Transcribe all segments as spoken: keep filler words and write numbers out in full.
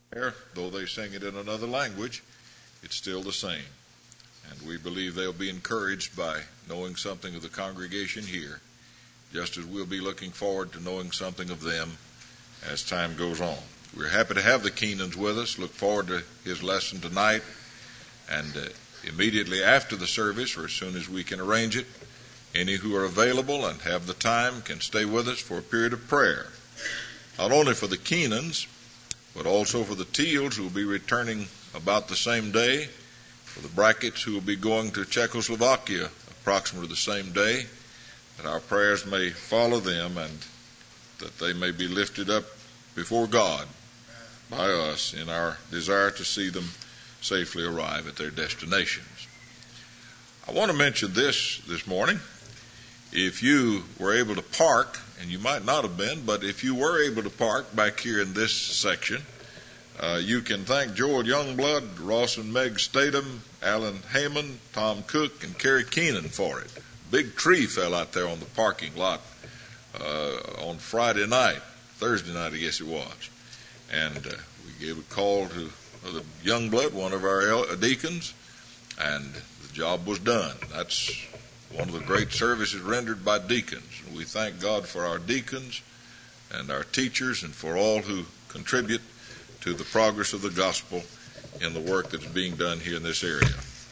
there, though they sing it in another language, it's still the same. And we believe they'll be encouraged by knowing something of the congregation here, just as we'll be looking forward to knowing something of them as time goes on. We're happy to have the Keenans with us. Look forward to his lesson tonight. And uh, immediately after the service, or as soon as we can arrange it, any who are available and have the time can stay with us for a period of prayer. Not only for the Keenans, but also for the Teals, who will be returning about the same day, for the Brackets, who will be going to Czechoslovakia approximately the same day, that our prayers may follow them and that they may be lifted up before God by us in our desire to see them safely arrive at their destinations. I want to mention this this morning. If you were able to park, and you might not have been, but if you were able to park back here in this section, uh, you can thank Joel Youngblood, Ross and Meg Statham, Alan Heyman, Tom Cook, and Kerry Keenan for it. Big tree fell out there on the parking lot uh, on Friday night, Thursday night I guess it was. And uh, we gave a call to uh, the Youngblood, one of our el- deacons, and the job was done. That's one of the great services rendered by deacons. We thank God for our deacons and our teachers and for all who contribute to the progress of the gospel in the work that's being done here in this area.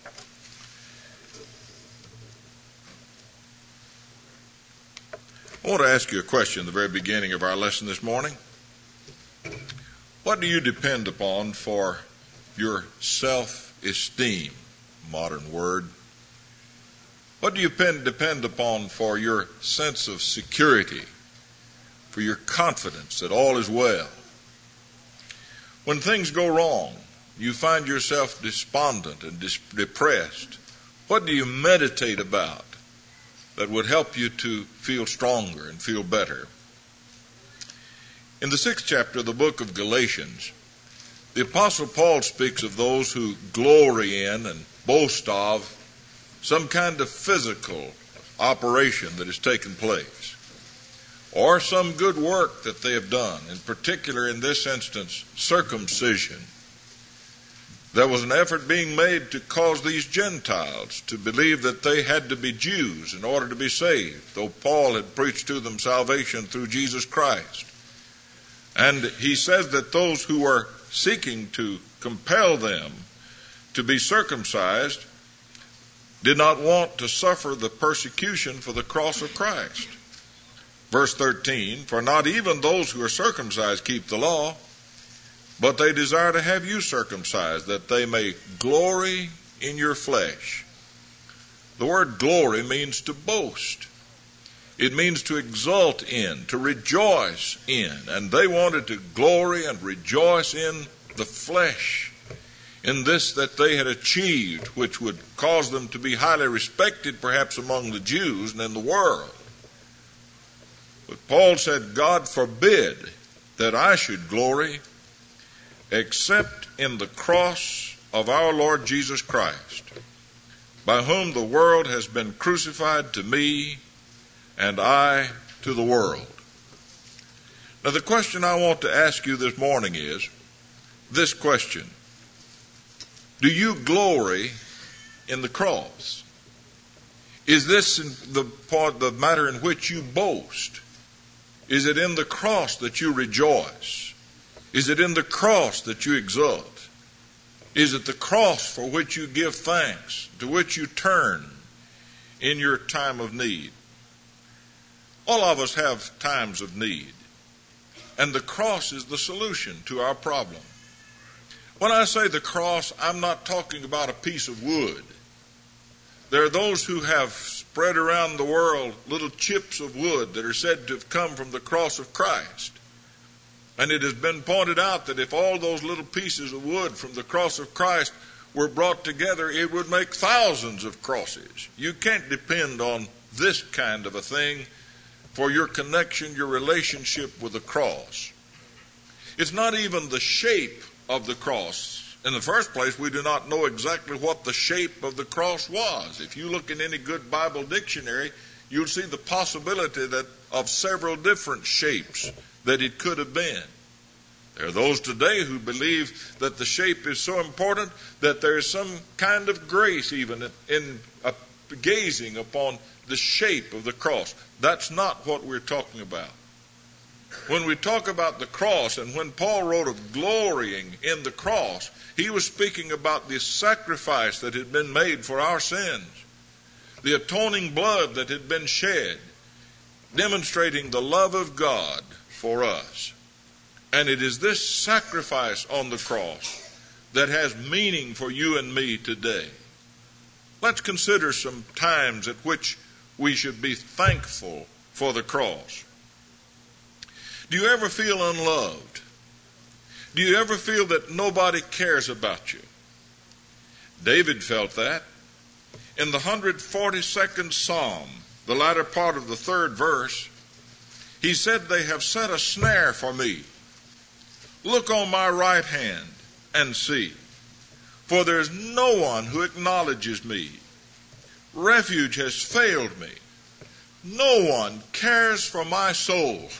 I want to ask you a question at the very beginning of our lesson this morning. What do you depend upon for your self-esteem, modern word? What do you depend upon for your sense of security, for your confidence that all is well? When things go wrong, you find yourself despondent and dis- depressed. What do you meditate about that would help you to feel stronger and feel better? In the sixth chapter of the book of Galatians, the Apostle Paul speaks of those who glory in and boast of some kind of physical operation that has taken place, or some good work that they have done, in particular in this instance, circumcision. There was an effort being made to cause these Gentiles to believe that they had to be Jews in order to be saved, though Paul had preached to them salvation through Jesus Christ. And he says that those who were seeking to compel them to be circumcised did not want to suffer the persecution for the cross of Christ. Verse thirteen, for not even those who are circumcised keep the law, but they desire to have you circumcised, that they may glory in your flesh. The word glory means to boast. It means to exult in, to rejoice in. And they wanted to glory and rejoice in the flesh, in this that they had achieved, which would cause them to be highly respected perhaps among the Jews and in the world. But Paul said, God forbid that I should glory except in the cross of our Lord Jesus Christ, by whom the world has been crucified to me and I to the world. Now the question I want to ask you this morning is this question: do you glory in the cross? Is this the part, the matter in which you boast? Is it in the cross that you rejoice? Is it in the cross that you exult? Is it the cross for which you give thanks, to which you turn in your time of need? All of us have times of need, and the cross is the solution to our problem. When I say the cross, I'm not talking about a piece of wood. There are those who have spread around the world little chips of wood that are said to have come from the cross of Christ. And it has been pointed out that if all those little pieces of wood from the cross of Christ were brought together, it would make thousands of crosses. You can't depend on this kind of a thing for your connection, your relationship with the cross. It's not even the shape of the cross. In the first place, we do not know exactly what the shape of the cross was. If you look in any good Bible dictionary, you'll see the possibility that of several different shapes that it could have been. There are those today who believe that the shape is so important that there is some kind of grace even in, in uh, gazing upon the shape of the cross. That's not what we're talking about. When we talk about the cross, and when Paul wrote of glorying in the cross, he was speaking about the sacrifice that had been made for our sins, the atoning blood that had been shed, demonstrating the love of God for us. And it is this sacrifice on the cross that has meaning for you and me today. Let's consider some times at which we should be thankful for the cross. Do you ever feel unloved? Do you ever feel that nobody cares about you? David felt that. In the one hundred forty-second Psalm, the latter part of the third verse, he said, "They have set a snare for me. Look on my right hand and see, for there is no one who acknowledges me. Refuge has failed me. No one cares for my soul."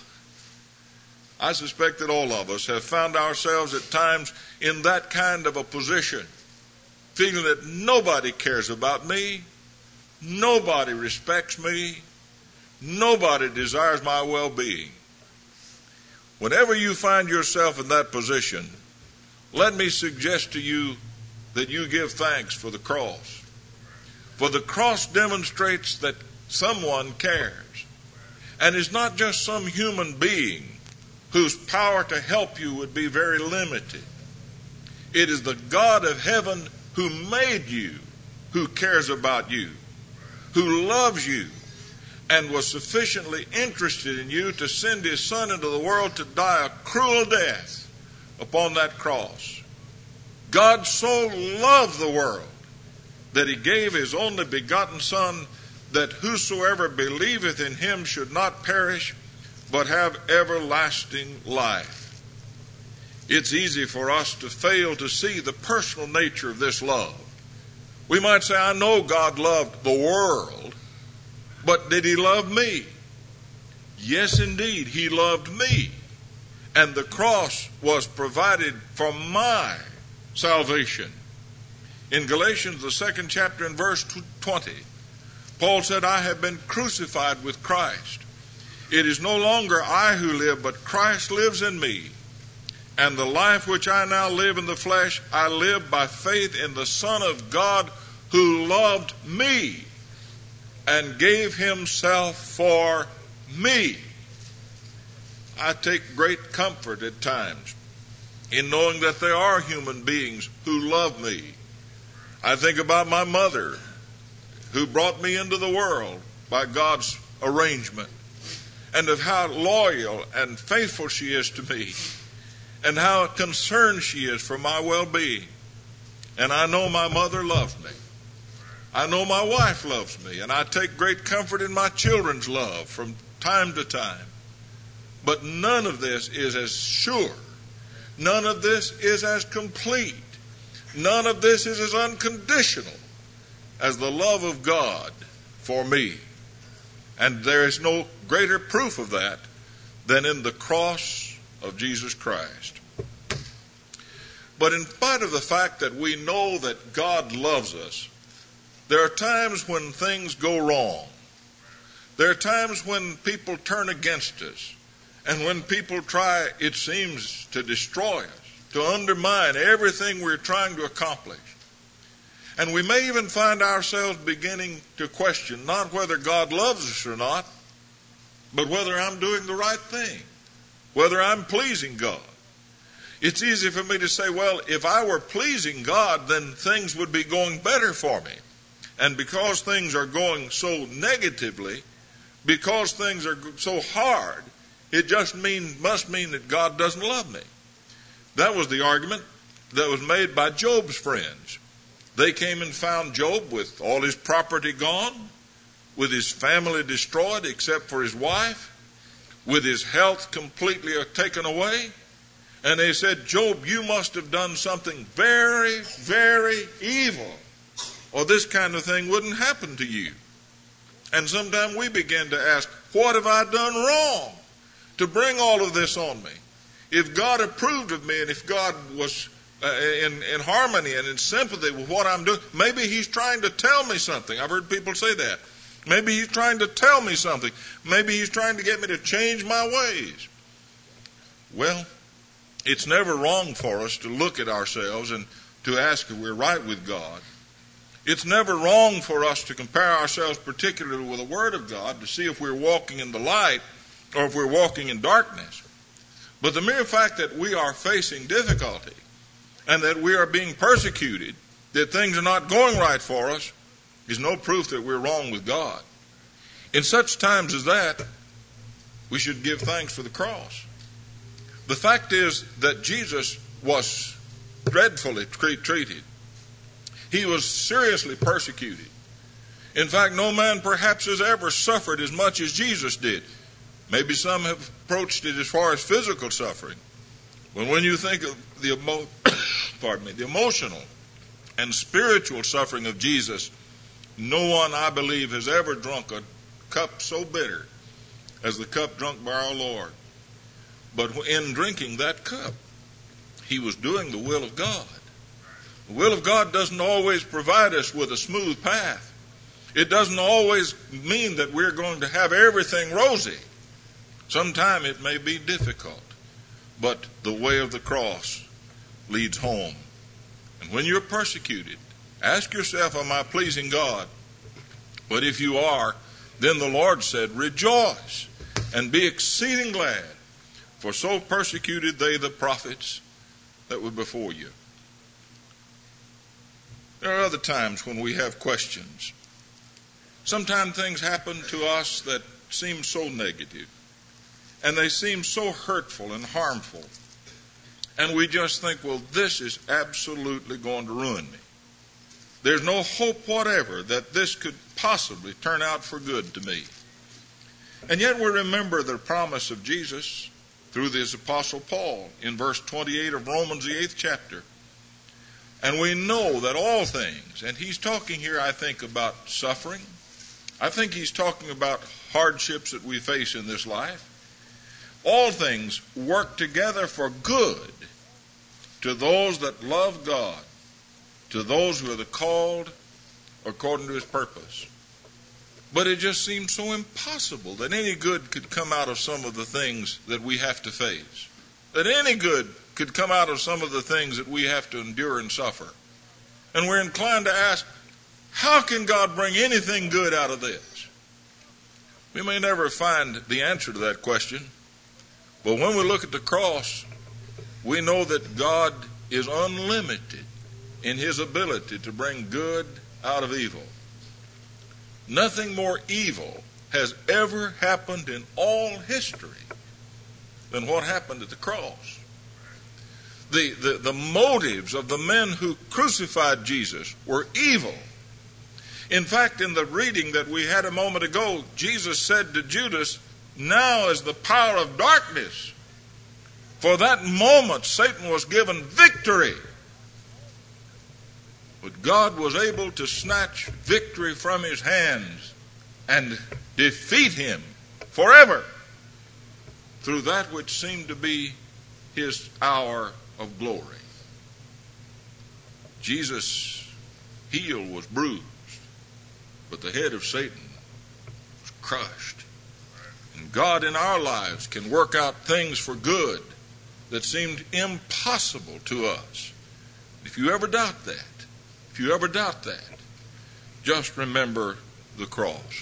I suspect that all of us have found ourselves at times in that kind of a position, feeling that nobody cares about me, nobody respects me, nobody desires my well-being. Whenever you find yourself in that position, let me suggest to you that you give thanks for the cross. For the cross demonstrates that someone cares. And it's not just some human being whose power to help you would be very limited. It is the God of heaven who made you, who cares about you, who loves you, and was sufficiently interested in you to send his Son into the world to die a cruel death upon that cross. God so loved the world that he gave his only begotten Son, that whosoever believeth in him should not perish, but have everlasting life. It's easy for us to fail to see the personal nature of this love. We might say, I know God loved the world, but did he love me? Yes, indeed, he loved me. And the cross was provided for my salvation. In Galatians, the second chapter and verse twenty, Paul said, I have been crucified with Christ. It is no longer I who live, but Christ lives in me. And the life which I now live in the flesh, I live by faith in the Son of God who loved me and gave himself for me. I take great comfort at times in knowing that there are human beings who love me. I think about my mother, who brought me into the world by God's arrangement, and of how loyal and faithful she is to me, and how concerned she is for my well-being. And I know my mother loves me. I know my wife loves me, and I take great comfort in my children's love from time to time. But none of this is as sure. None of this is as complete. None of this is as unconditional as the love of God for me. And there is no greater proof of that than in the cross of Jesus Christ. But in spite of the fact that we know that God loves us, there are times when things go wrong. There are times when people turn against us, and when people try, it seems, to destroy us, to undermine everything we're trying to accomplish. And we may even find ourselves beginning to question not whether God loves us or not, but whether I'm doing the right thing, whether I'm pleasing God. It's easy for me to say, well, if I were pleasing God, then things would be going better for me. And because things are going so negatively, because things are so hard, it just mean, must mean that God doesn't love me. That was the argument that was made by Job's friends. They came and found Job with all his property gone, with his family destroyed except for his wife, with his health completely taken away. And they said, Job, you must have done something very, very evil, or this kind of thing wouldn't happen to you. And sometimes we begin to ask, what have I done wrong to bring all of this on me? if God approved of me and if God was uh, in, in harmony and in sympathy with what I'm doing, maybe he's trying to tell me something. I've heard people say that. Maybe he's trying to tell me something. Maybe he's trying to get me to change my ways. Well, it's never wrong for us to look at ourselves and to ask if we're right with God. It's never wrong for us to compare ourselves particularly with the Word of God to see if we're walking in the light or if we're walking in darkness. But the mere fact that we are facing difficulty and that we are being persecuted, that things are not going right for us, is no proof that we're wrong with God. In such times as that, we should give thanks for the cross. The fact is that Jesus was dreadfully treated. He was seriously persecuted. In fact, no man perhaps has ever suffered as much as Jesus did. Maybe some have approached it as far as physical suffering. But when you think of the, emo- pardon me, the emotional and spiritual suffering of Jesus, no one, I believe, has ever drunk a cup so bitter as the cup drunk by our Lord. But in drinking that cup, he was doing the will of God. The will of God doesn't always provide us with a smooth path. It doesn't always mean that we're going to have everything rosy. Sometimes it may be difficult, but the way of the cross leads home. And when you're persecuted, ask yourself, am I pleasing God? But if you are, then the Lord said, rejoice and be exceeding glad, for so persecuted they the prophets that were before you. There are other times when we have questions. Sometimes things happen to us that seem so negative, and they seem so hurtful and harmful. And we just think, well, this is absolutely going to ruin me. There's no hope whatever that this could possibly turn out for good to me. And yet we remember the promise of Jesus through this Apostle Paul in verse twenty-eight of Romans, the eighth chapter. And we know that all things, and he's talking here, I think, about suffering. I think he's talking about hardships that we face in this life. All things work together for good to those that love God, to those who are the called according to his purpose. But it just seems so impossible that any good could come out of some of the things that we have to face. That any good could come out of some of the things that we have to endure and suffer. And we're inclined to ask, how can God bring anything good out of this? We may never find the answer to that question, but when we look at the cross, we know that God is unlimited in his ability to bring good out of evil. Nothing more evil has ever happened in all history than what happened at the cross. The, the, the motives of the men who crucified Jesus were evil. In fact, in the reading that we had a moment ago, Jesus said to Judas, now is the power of darkness. For that moment, Satan was given victory. But God was able to snatch victory from his hands and defeat him forever through that which seemed to be his hour of glory. Jesus' heel was bruised, but the head of Satan was crushed. And God in our lives can work out things for good that seemed impossible to us. If you ever doubt that, if you ever doubt that, just remember the cross.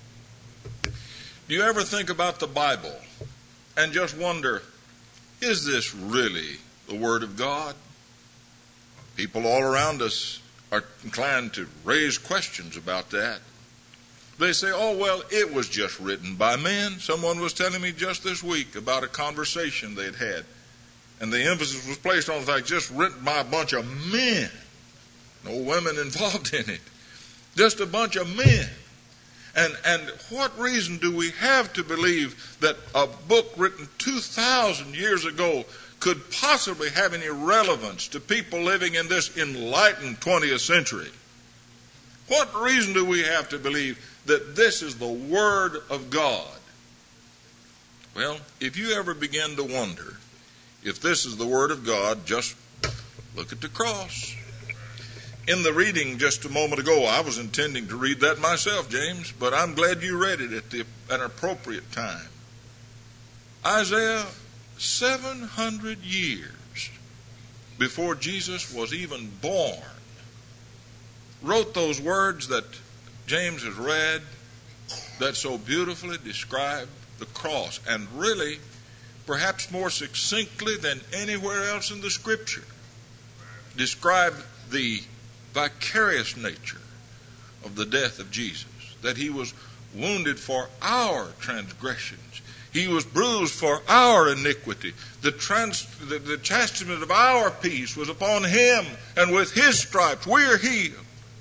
Do you ever think about the Bible and just wonder, is this really the Word of God? People all around us are inclined to raise questions about that. They say, oh, well, it was just written by men. Someone was telling me just this week about a conversation they'd had, and the emphasis was placed on the fact just written by a bunch of men. No women involved in it. Just a bunch of men. And and what reason do we have to believe that a book written two thousand years ago could possibly have any relevance to people living in this enlightened twentieth century? What reason do we have to believe that this is the Word of God? Well, if you ever begin to wonder If this is the Word of God, just look at the cross. In the reading just a moment ago, I was intending to read that myself, James, but I'm glad you read it at, the, at an appropriate time. Isaiah, seven hundred years before Jesus was even born, wrote those words that James has read that so beautifully describe the cross, and really, perhaps more succinctly than anywhere else in the Scripture, describe the vicarious nature of the death of Jesus, that he was wounded for our transgressions. He was bruised for our iniquity. The, trans, the, the chastisement of our peace was upon him, and with his stripes we are healed.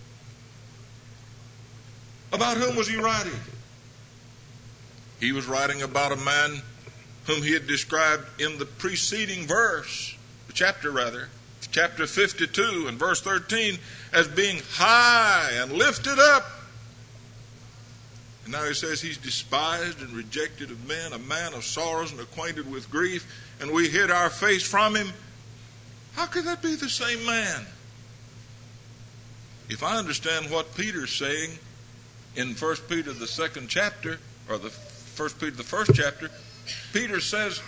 About whom was he writing? He was writing about a man whom he had described in the preceding verse, the chapter rather, chapter fifty-two and verse thirteen, as being high and lifted up. And now he says he's despised and rejected of men, a man of sorrows and acquainted with grief, and we hid our face from him. How could that be the same man? If I understand what Peter's saying in First Peter the second chapter, or the First Peter the first chapter, Peter says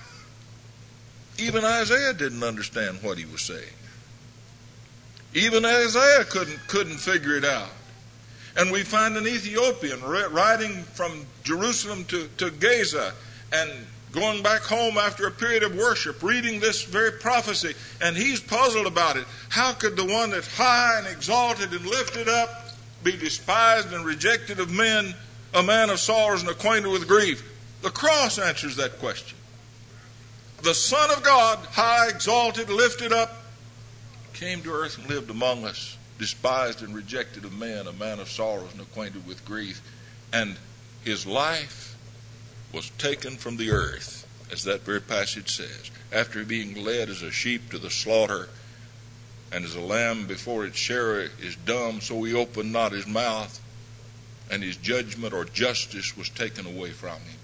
even Isaiah didn't understand what he was saying. Even Isaiah couldn't couldn't figure it out. And we find an Ethiopian riding from Jerusalem to, to Gaza and going back home after a period of worship, reading this very prophecy, and he's puzzled about it. How could the one that's high and exalted and lifted up be despised and rejected of men, a man of sorrows and acquainted with grief? The cross answers that question. The Son of God, high, exalted, lifted up, came to earth and lived among us, despised and rejected of men, a man of sorrows and acquainted with grief. And his life was taken from the earth, as that very passage says, after being led as a sheep to the slaughter, and as a lamb before its shearer is dumb, so he opened not his mouth, and his judgment or justice was taken away from him.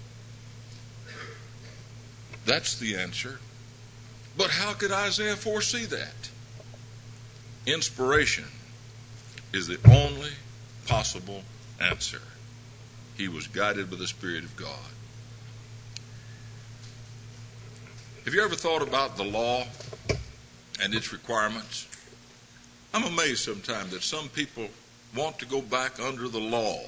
That's the answer. But how could Isaiah foresee that? Inspiration is the only possible answer. He was guided by the Spirit of God. Have you ever thought about the law and its requirements? I'm amazed sometimes that some people want to go back under the law.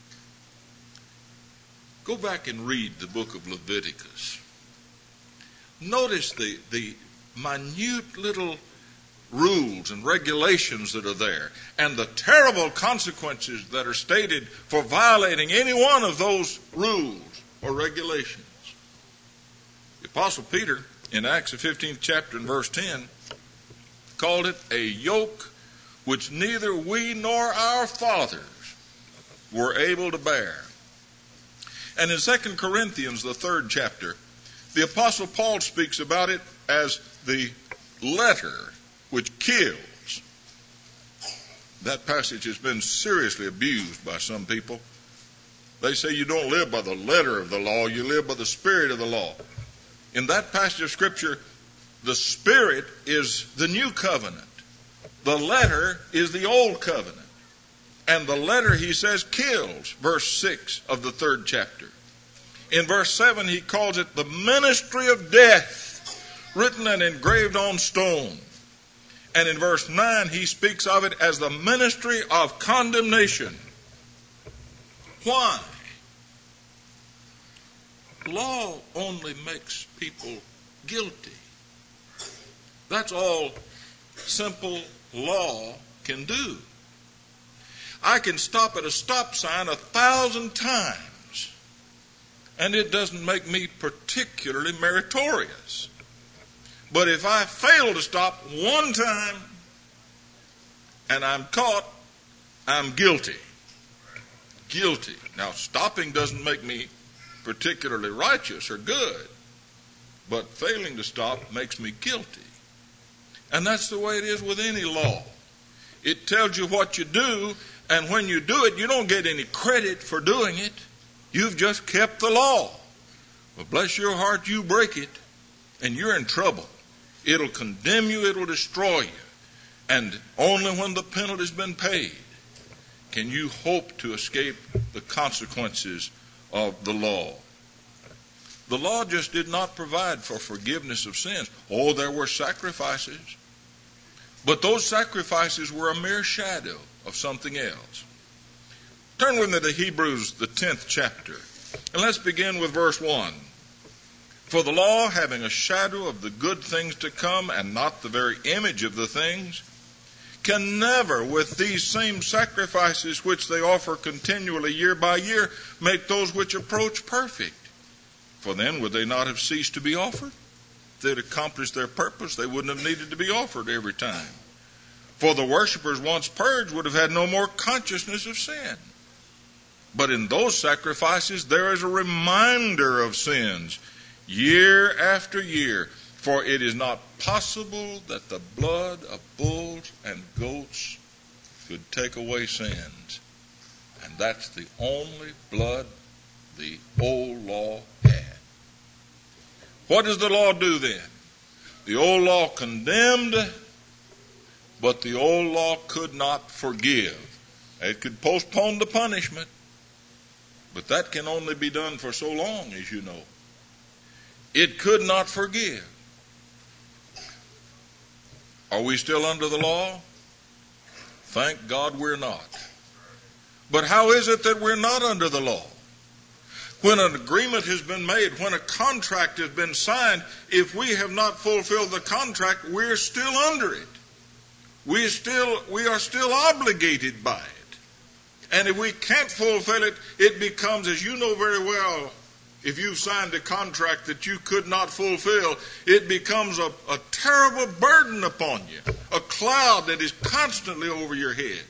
Go back and read the book of Leviticus. Notice the, the minute little rules and regulations that are there, and the terrible consequences that are stated for violating any one of those rules or regulations. The Apostle Peter, in Acts the fifteenth chapter and verse ten, called it a yoke which neither we nor our fathers were able to bear. And in Second Corinthians, the third chapter, the Apostle Paul speaks about it as the letter which kills. That passage has been seriously abused by some people. They say you don't live by the letter of the law, you live by the spirit of the law. In that passage of Scripture, the Spirit is the new covenant. The letter is the old covenant. And the letter, he says, kills, verse six of the third chapter. In verse seven, he calls it the ministry of death, written and engraved on stone. And in verse nine, he speaks of it as the ministry of condemnation. Why? Law only makes people guilty. That's all simple law can do. I can stop at a stop sign a thousand times, and it doesn't make me particularly meritorious. But if I fail to stop one time and I'm caught, I'm guilty. Guilty. Now, stopping doesn't make me particularly righteous or good, but failing to stop makes me guilty. And that's the way it is with any law. It tells you what you do, and when you do it, you don't get any credit for doing it. You've just kept the law. But bless your heart, you break it, and you're in trouble. It'll condemn you, it'll destroy you. And only when the penalty's been paid can you hope to escape the consequences of the law. The law just did not provide for forgiveness of sins. Oh, there were sacrifices. But those sacrifices were a mere shadow of something else. Turn with me to Hebrews, the tenth chapter. And let's begin with verse one. For the law, having a shadow of the good things to come and not the very image of the things, can never, with these same sacrifices which they offer continually year by year, make those which approach perfect. For then would they not have ceased to be offered? If they'd accomplished their purpose, they wouldn't have needed to be offered every time. For the worshippers once purged would have had no more consciousness of sin. But in those sacrifices there is a reminder of sins, year after year. For it is not possible that the blood of bulls and goats could take away sins. And that's the only blood the old law had. What does the law do then? The old law condemned, but the old law could not forgive. It could postpone the punishment, but that can only be done for so long, as you know. It could not forgive. Are we still under the law? Thank God we're not. But how is it that we're not under the law? When an agreement has been made, when a contract has been signed, if we have not fulfilled the contract, we're still under it. We still, we are still obligated by it. And if we can't fulfill it, it becomes, as you know very well, if you've signed a contract that you could not fulfill, it becomes a, a terrible burden upon you, a cloud that is constantly over your head.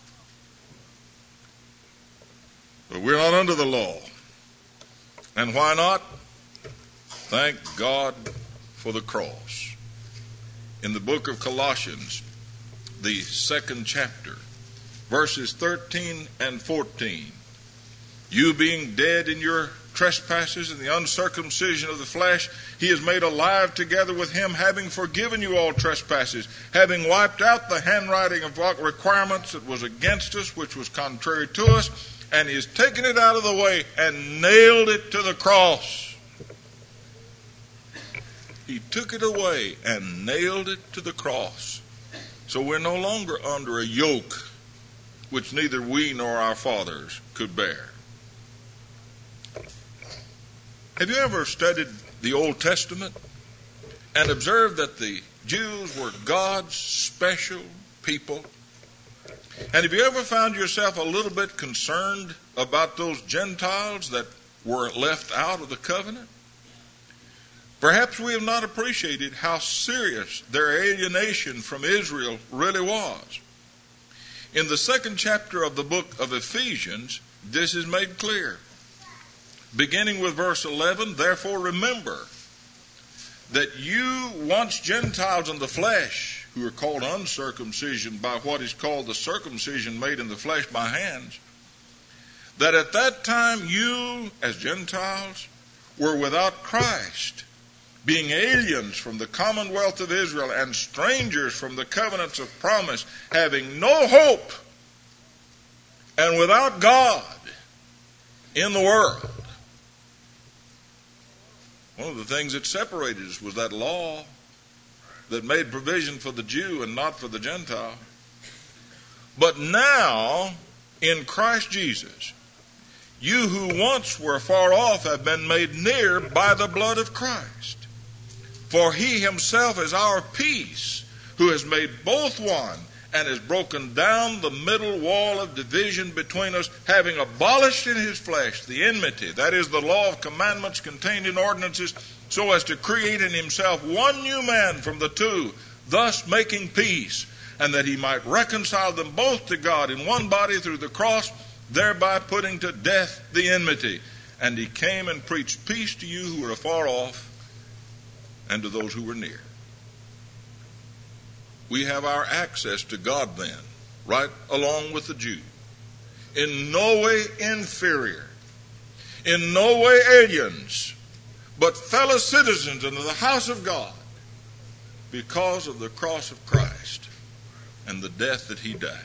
But we're not under the law. And why not? Thank God for the cross. In the book of Colossians, the second chapter, verses thirteen and fourteen, you being dead in your trespasses and the uncircumcision of the flesh, he is made alive together with him, having forgiven you all trespasses, having wiped out the handwriting of requirements that was against us, which was contrary to us, and he has taken it out of the way and nailed it to the cross. He took it away and nailed it to the cross. So we're no longer under a yoke which neither we nor our fathers could bear. Have you ever studied the Old Testament and observed that the Jews were God's special people? And have you ever found yourself a little bit concerned about those Gentiles that were left out of the covenant? Perhaps we have not appreciated how serious their alienation from Israel really was. In the second chapter of the book of Ephesians, this is made clear. Beginning with verse eleven, therefore remember that you once Gentiles in the flesh, who are called uncircumcision by what is called the circumcision made in the flesh by hands, that at that time you, as Gentiles, were without Christ, being aliens from the commonwealth of Israel and strangers from the covenants of promise, having no hope and without God in the world. One of the things that separated us was that law that made provision for the Jew and not for the Gentile. But now, in Christ Jesus, you who once were far off have been made near by the blood of Christ. For he himself is our peace, who has made both one and has broken down the middle wall of division between us, having abolished in his flesh the enmity, that is the law of commandments contained in ordinances, so as to create in himself one new man from the two, thus making peace, and that he might reconcile them both to God in one body through the cross, thereby putting to death the enmity. And he came and preached peace to you who were afar off and to those who were near. We have our access to God then, right along with the Jew. In no way inferior, in no way aliens, but fellow citizens into the house of God because of the cross of Christ and the death that he died.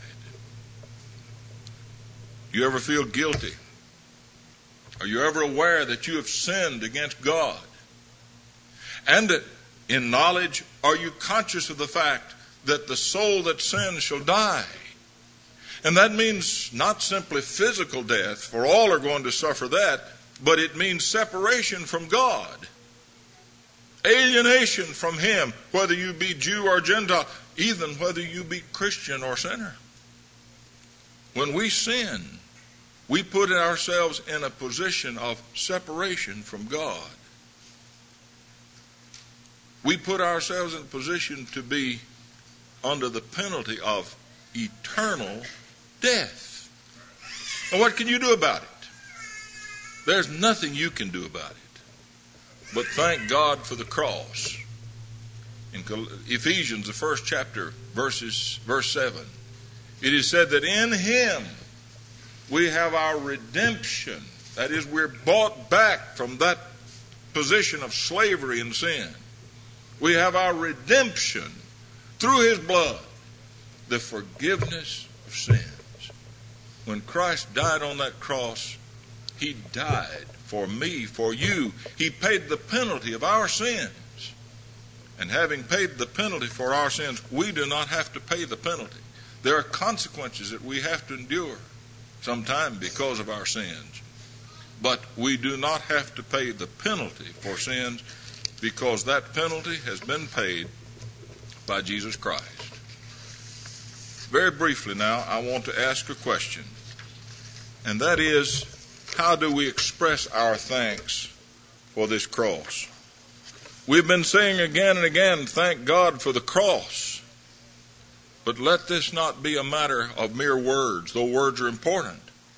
Do you ever feel guilty? Are you ever aware that you have sinned against God? And in knowledge, are you conscious of the fact that the soul that sins shall die? And that means not simply physical death, for all are going to suffer that, but it means separation from God. Alienation from him, whether you be Jew or Gentile, even whether you be Christian or sinner. When we sin, we put ourselves in a position of separation from God. We put ourselves in a position to be under the penalty of eternal death. And what can you do about it? There's nothing you can do about it. But thank God for the cross. In Ephesians, the first chapter, verses, verse seven, it is said that in him we have our redemption. That is, we're bought back from that position of slavery and sin. We have our redemption through his blood, the forgiveness of sins. When Christ died on that cross, he died for me, for you. He paid the penalty of our sins. And having paid the penalty for our sins, we do not have to pay the penalty. There are consequences that we have to endure sometime because of our sins. But we do not have to pay the penalty for sins because that penalty has been paid by Jesus Christ. Very briefly now, I want to ask a question. And that is, how do we express our thanks for this cross? We've been saying again and again, thank God for the cross. But let this not be a matter of mere words, though words are important.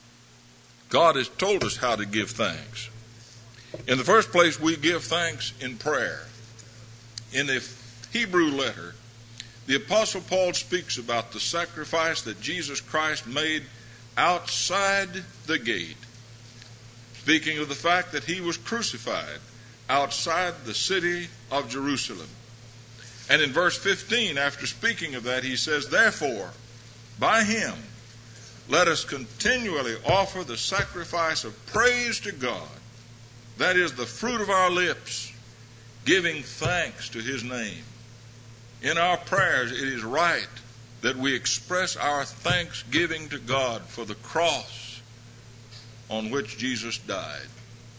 God has told us how to give thanks. In the first place, we give thanks in prayer. In the Hebrew letter, the Apostle Paul speaks about the sacrifice that Jesus Christ made outside the gate, speaking of the fact that he was crucified outside the city of Jerusalem. And in verse fifteen, after speaking of that, he says, therefore, by him, let us continually offer the sacrifice of praise to God, that is the fruit of our lips, giving thanks to his name. In our prayers, it is right that we express our thanksgiving to God for the cross on which Jesus died.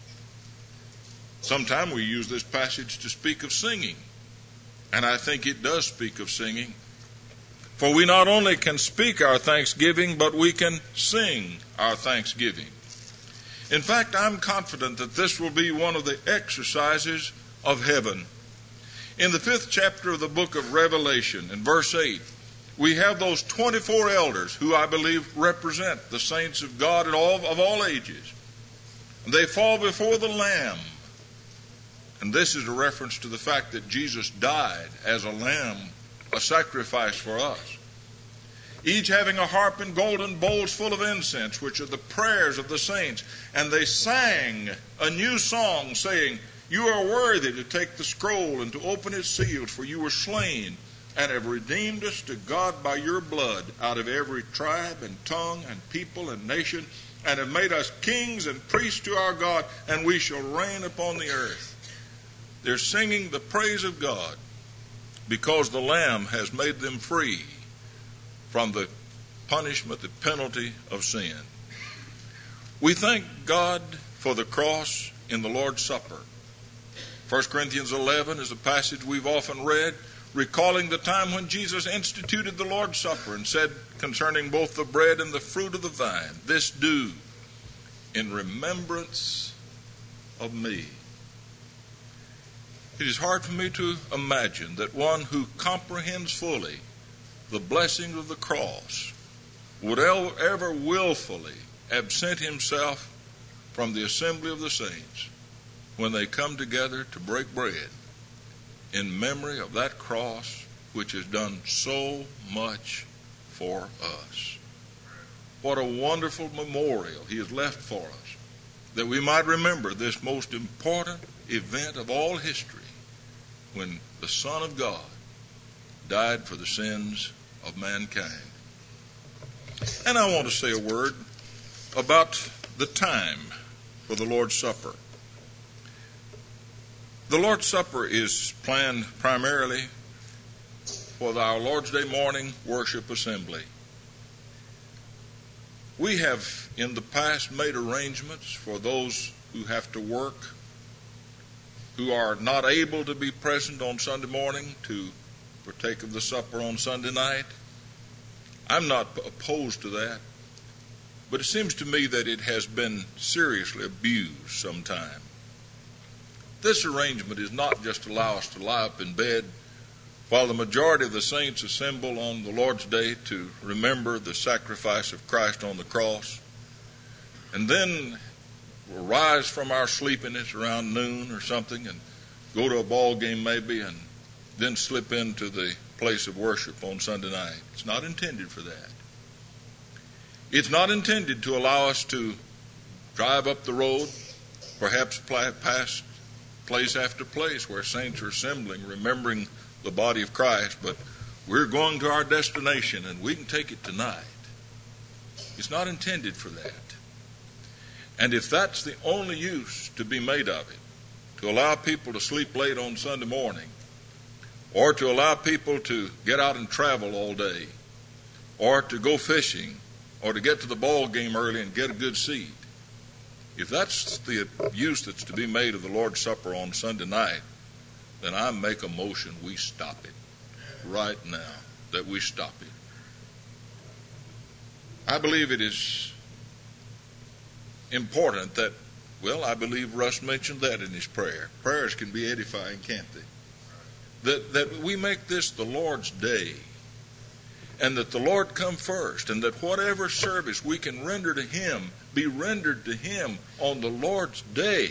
Sometimes we use this passage to speak of singing, and I think it does speak of singing. For we not only can speak our thanksgiving, but we can sing our thanksgiving. In fact, I'm confident that this will be one of the exercises of heaven. In the fifth chapter of the book of Revelation, in verse eight, we have those twenty-four elders who I believe represent the saints of God at all, of all ages. And they fall before the Lamb. And this is a reference to the fact that Jesus died as a lamb, a sacrifice for us. Each having a harp and golden bowls full of incense, which are the prayers of the saints. And they sang a new song, saying, you are worthy to take the scroll and to open its seals, for you were slain and have redeemed us to God by your blood out of every tribe and tongue and people and nation, and have made us kings and priests to our God, and we shall reign upon the earth. They're singing the praise of God because the Lamb has made them free from the punishment, the penalty of sin. We thank God for the cross in the Lord's Supper. First Corinthians eleven is a passage we've often read, recalling the time when Jesus instituted the Lord's Supper and said concerning both the bread and the fruit of the vine, this do in remembrance of me. It is hard for me to imagine that one who comprehends fully the blessing of the cross would ever willfully absent himself from the assembly of the saints when they come together to break bread in memory of that cross which has done so much for us. What a wonderful memorial he has left for us. that we might remember this most important event of all history, when the Son of God died for the sins of mankind. And I want to say a word about the time for the Lord's Supper. The Lord's Supper is planned primarily for our Lord's Day morning worship assembly. We have in the past made arrangements for those who have to work, who are not able to be present on Sunday morning, to partake of the supper on Sunday night. I'm not opposed to that, but it seems to me that it has been seriously abused sometime. This arrangement is not just to allow us to lie up in bed while the majority of the saints assemble on the Lord's Day to remember the sacrifice of Christ on the cross, and then we'll rise from our sleepiness around noon or something and go to a ball game maybe, and then slip into the place of worship on Sunday night. It's not intended for that. It's not intended to allow us to drive up the road, perhaps past place after place where saints are assembling, remembering the body of Christ, but we're going to our destination and we can take it tonight. It's not intended for that. And if that's the only use to be made of it, to allow people to sleep late on Sunday morning, or to allow people to get out and travel all day, or to go fishing, or to get to the ball game early and get a good seat, if that's the use that's to be made of the Lord's Supper on Sunday night, then I make a motion we stop it right now, that we stop it. I believe it is important that, well, I believe Russ mentioned that in his prayer. Prayers can be edifying, can't they? That, that we make this the Lord's day, and that the Lord come first, and that whatever service we can render to Him be rendered to Him on the Lord's day.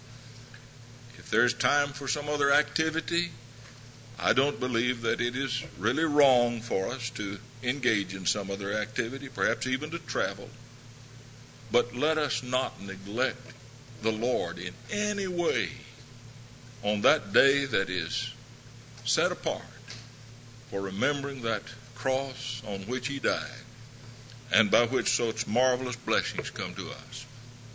If there's time for some other activity, I don't believe that it is really wrong for us to engage in some other activity, perhaps even to travel. But let us not neglect the Lord in any way on that day that is set apart for remembering that cross on which He died, and by which such marvelous blessings come to us.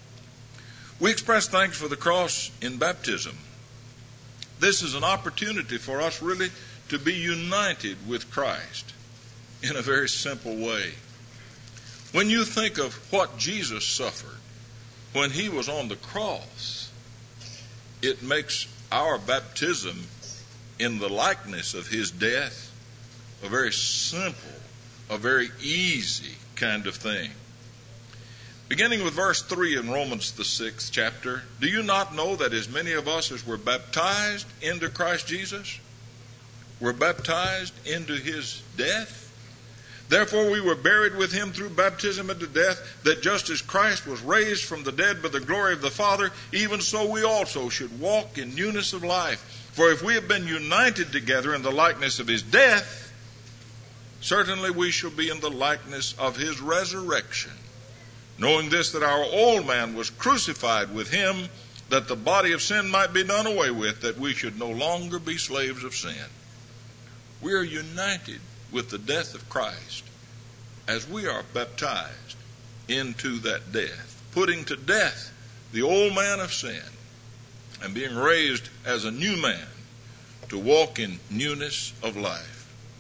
We express thanks for the cross in baptism. This is an opportunity for us really to be united with Christ in a very simple way. When you think of what Jesus suffered when He was on the cross, it makes our baptism in the likeness of His death a very simple, a very easy kind of thing. Beginning with verse three in Romans the sixth chapter, do you not know that as many of us as were baptized into Christ Jesus were baptized into His death? Therefore we were buried with Him through baptism into death, that just as Christ was raised from the dead by the glory of the Father, even so we also should walk in newness of life. For if we have been united together in the likeness of His death, certainly we shall be in the likeness of His resurrection, knowing this, that our old man was crucified with Him, that the body of sin might be done away with, that we should no longer be slaves of sin. We are united with the death of Christ as we are baptized into that death, putting to death the old man of sin and being raised as a new man to walk in newness of life.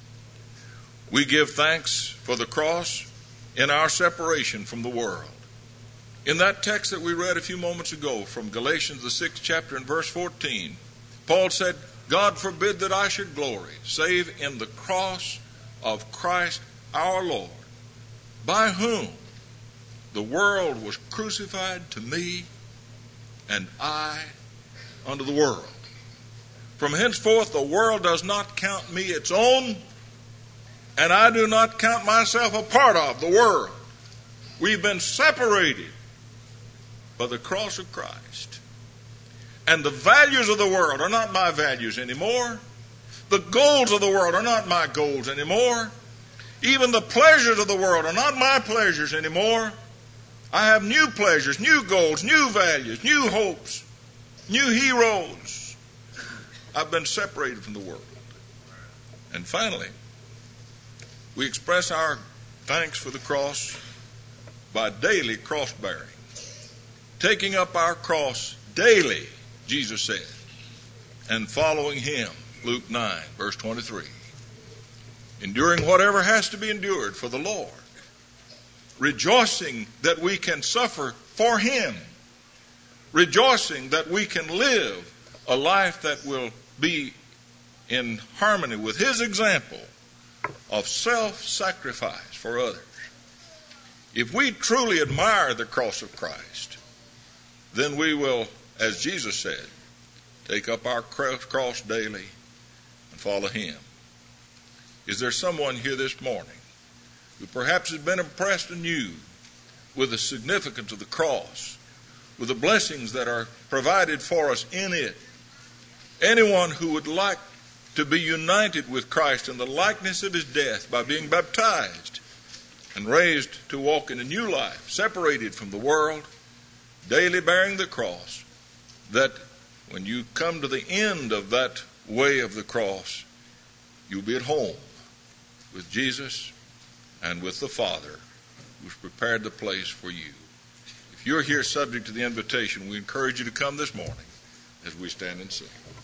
We give thanks for the cross in our separation from the world. In that text that we read a few moments ago from Galatians, the sixth chapter and verse fourteen, Paul said, God forbid that I should glory, save in the cross of Christ our Lord, by whom the world was crucified to me, and I unto the world. From henceforth the world does not count me its own, and I do not count myself a part of the world. We've been separated by the cross of Christ. And the values of the world are not my values anymore. The goals of the world are not my goals anymore. Even the pleasures of the world are not my pleasures anymore. I have new pleasures, new goals, new values, new hopes, new heroes. I've been separated from the world. And finally, we express our thanks for the cross by daily cross bearing. Taking up our cross daily, Jesus said, and following him, Luke nine, verse twenty-three. Enduring whatever has to be endured for the Lord. Rejoicing that we can suffer for him. Rejoicing that we can live a life that will be in harmony with his example of self-sacrifice for others. If we truly admire the cross of Christ, then we will, as Jesus said, take up our cross daily and follow him. Is there someone here this morning who perhaps has been impressed anew with the significance of the cross, with the blessings that are provided for us in it? Anyone who would like to be united with Christ in the likeness of his death by being baptized and raised to walk in a new life, separated from the world, daily bearing the cross, that when you come to the end of that way of the cross, you'll be at home with Jesus and with the Father who's prepared the place for you. If you're here subject to the invitation, we encourage you to come this morning as we stand and sing.